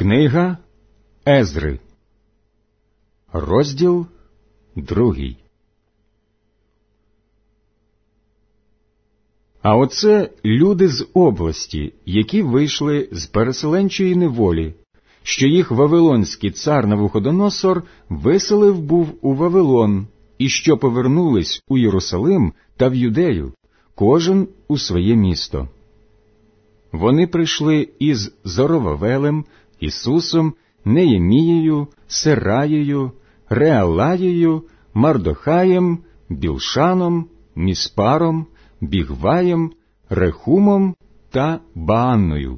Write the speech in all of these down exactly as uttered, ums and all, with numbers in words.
Книга Ездри, розділ другий. А оце люди з області, які вийшли з переселенчої неволі, що їх вавилонський цар Навуходоносор виселив був у Вавилон, і що повернулись у Єрусалим та в Юдею, кожен у своє місто. Вони прийшли із Зоровавелем, Ісусом, Неємією, Сераєю, Реалаєю, Мардохаєм, Білшаном, Міспаром, Бігваєм, Рехумом та Баанною.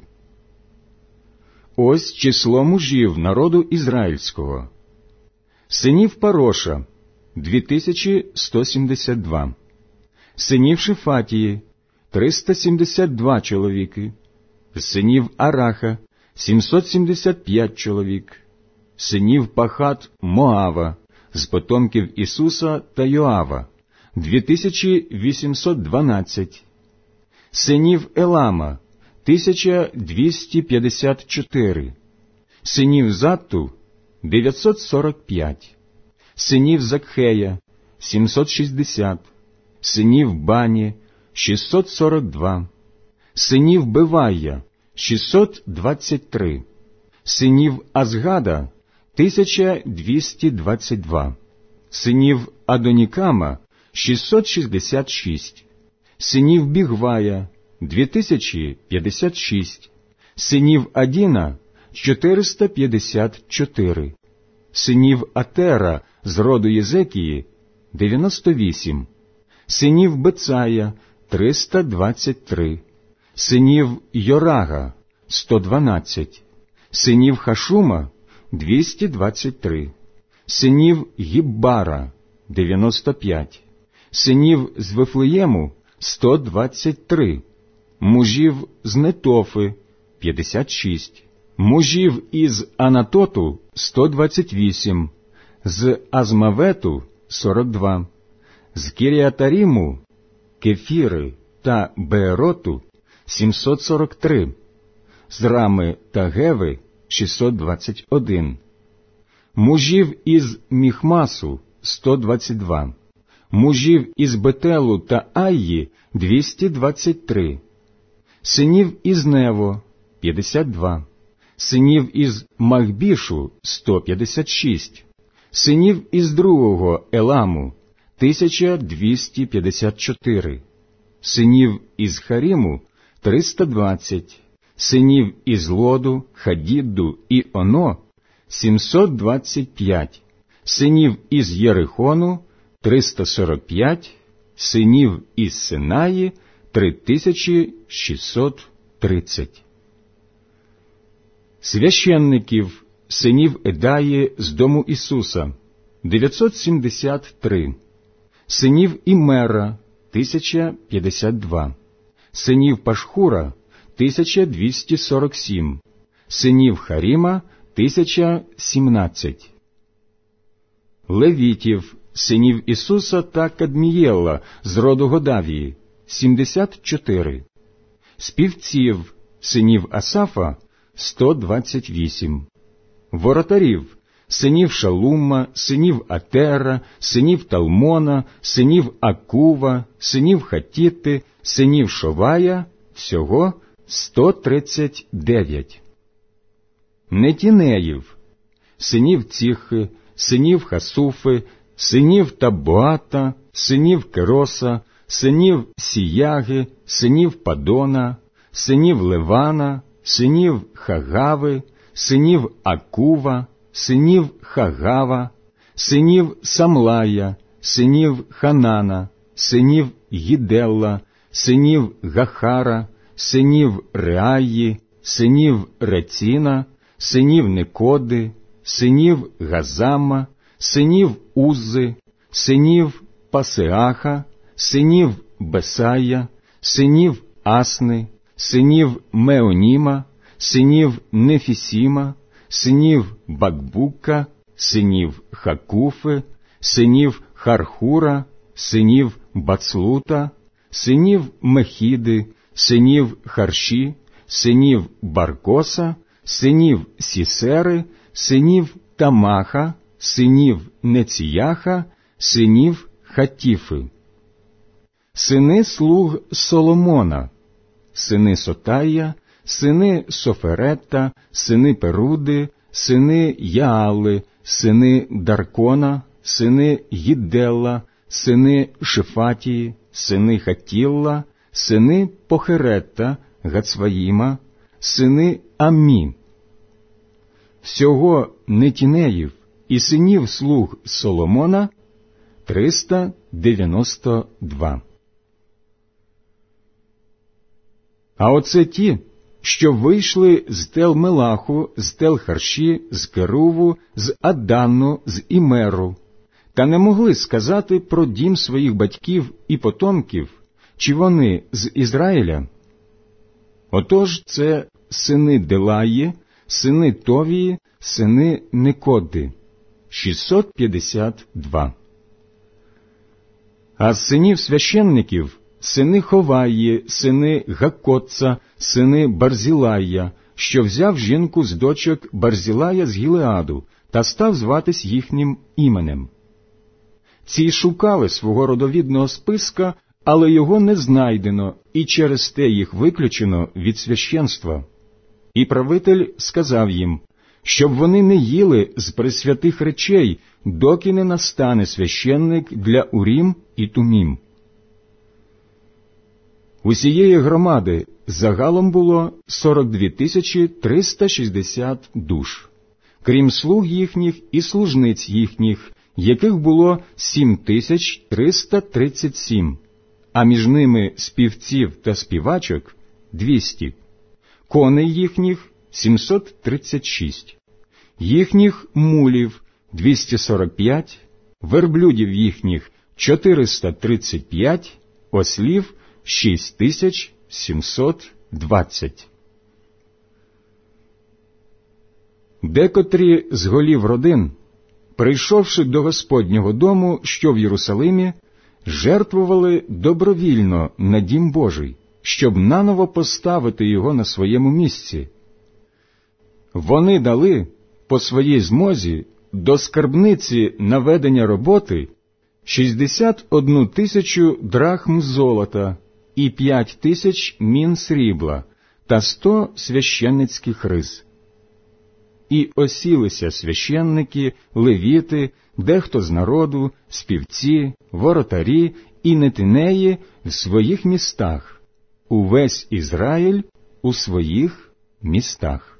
Ось число мужів народу ізраїльського. Синів Пароша – дві тисячі сто сімдесят два. Синів Шефатії – триста сімдесят два чоловіки. Синів Араха – сімсот сімдесят п'ять чоловік. Синів Пахат Моава з потомків Ісуса та Йоава – дві тисячі вісімсот дванадцять. Синів Елама – тисяча двісті п'ятдесят чотири. Синів Затту – дев'ятсот сорок п'ять. Синів Закхея – сімсот шістдесят. Синів Бані – шістсот сорок два. Синів Бивая – шістсот двадцять три. Синів Азгада – тисяча двісті двадцять два. Синів Адонікама – шістсот шістдесят шість. Синів Бігвая – дві тисячі п'ятдесят шість. Синів Адіна – чотириста п'ятдесят чотири. Синів Атера з роду Єзекії – дев'яносто вісім. Синів Бецая – триста двадцять три. Синів Йорага – сто дванадцять. Синів Хашума – двісті двадцять три. Синів Гіббара – дев'яносто п'ять. Синів з Вифлеєму – сто двадцять три. Мужів з Нетофи – п'ятдесят шість. Мужів із Анатоту – сто двадцять вісім. З Азмавету – сорок два. З Кіріатаріму, Кефіри та Беероту – сімсот сорок три. З Рами та Геви – шістсот двадцять один. Мужів із Міхмасу – сто двадцять два. Мужів із Бетелу та Айї – двісті двадцять три. Синів із Нево – п'ятдесят два. Синів із Махбішу – сто п'ятдесят шість. Синів із другого Еламу – тисяча двісті п'ятдесят чотири. Синів із Харіму – триста двадцять. Синів із Лоду, Хадідду і Оно – сімсот двадцять п'ять. Синів із Єрихону – триста сорок п'ять. Синів із Синаї – три тисячі шістсот тридцять. Священників, синів Едаї з дому Ісуса – дев'ятсот сімдесят три. Синів Імера – тисяча п'ятдесят два. Синів Пашхура – тисяча двісті сорок сім. Синів Харіма – тисяча сімнадцять. Левітів, синів Ісуса та Кадмієла з роду Годавії – сімдесят чотири. Співців, синів Асафа – сто двадцять вісім. Воротарів, синів Шалума, синів Атера, синів Талмона, синів Акува, синів Хатіти, синів Шовая – всього сто тридцять дев'ять. Нетінеїв, синів Ціхи, синів Хасуфи, синів Табоата, синів Кероса, синів Сіяги, синів Падона, синів Левана, синів Хагави, синів Акува, синів Хагава, синів Самлая, синів Ханана, синів Гіделла, синів Гахара, синів Реаї, синів Реціна, синів Никоди, синів Газама, синів Уззи, синів Пасеаха, синів Бесая, синів Асни, синів Меоніма, синів Нефісіма, синів Бакбука, синів Хакуфи, синів Хархура, синів Бацлута, синів Мехіди, синів Харші, синів Баркоса, синів Сісери, синів Тамаха, синів Неціяха, синів Хатіфи. Сини слуг Соломона, сини Сотая, сини Соферетта, сини Перуди, сини Яали, сини Даркона, сини Гідделла, сини Шифатії, сини Хатілла, сини Похеретта, Гацваїма, сини Аммі. Всього нетінеїв і синів слуг Соломона триста дев'яносто два. А оце ті, що вийшли з Тел-Мелаху, з Тел-Харші, з Керуву, з Адану, з Імеру, та не могли сказати про дім своїх батьків і потомків, чи вони з Ізраїля. Отож це сини Делаї, сини Товії, сини Некоди, шістсот п'ятдесят два. А з синів священників сини Ховаї, сини Гакотца, сини Барзілая, що взяв жінку з дочок Барзілая з Гілеаду та став зватись їхнім іменем. Ці шукали свого родовідного списка, але його не знайдено, і через те їх виключено від священства. І правитель сказав їм, щоб вони не їли з пресвятих речей, доки не настане священник для Урім і Тумім. Усієї громади загалом було сорок дві тисячі триста шістдесят душ, крім слуг їхніх і служниць їхніх, яких було сім тисяч триста тридцять сім, а між ними співців та співачок – двісті, коней їхніх – сімсот тридцять шість, їхніх мулів – двісті сорок п'ять, верблюдів їхніх – чотириста тридцять п'ять, ослів – шість тисяч сімсот двадцять. Декотрі з голів родин, прийшовши до Господнього дому, що в Єрусалимі, жертвували добровільно на дім Божий, щоб наново поставити його на своєму місці. Вони дали по своїй змозі до скарбниці на ведення роботи шістдесят одну тисячу драхм золота і п'ять тисяч мін срібла та сто священницьких риз. І осілися священники, левіти, дехто з народу, співці, воротарі і нетинеї в своїх містах, увесь Ізраїль у своїх містах.